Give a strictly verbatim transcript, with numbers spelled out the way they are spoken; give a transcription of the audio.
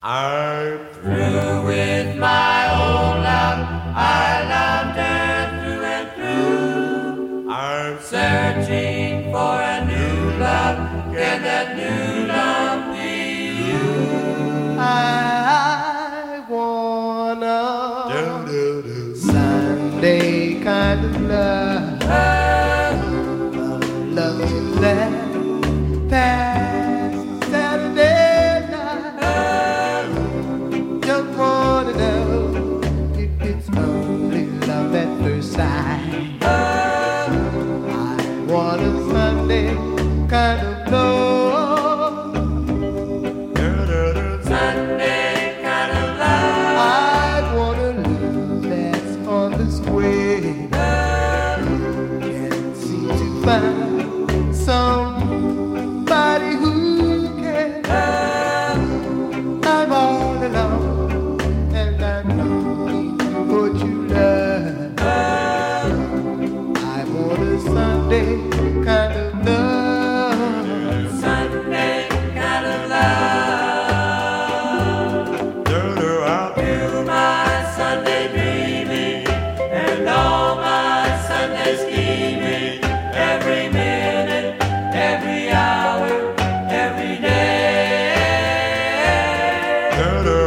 I'm through with my old love. I loved her through and through. I'm searching for a new love. Can that new love be you? I wanna do, do, do. Sunday kind of love, a love that past Saturday night. Just wanna know if it's only love at first sight. I want a Sunday kind of love. Find somebody who can. I'm all alone, and I know what you love. I want a Sunday kind of love. Sunday kind of love. I'll do my Sunday dreaming and all my Sunday scheming. Every minute, every hour, every day.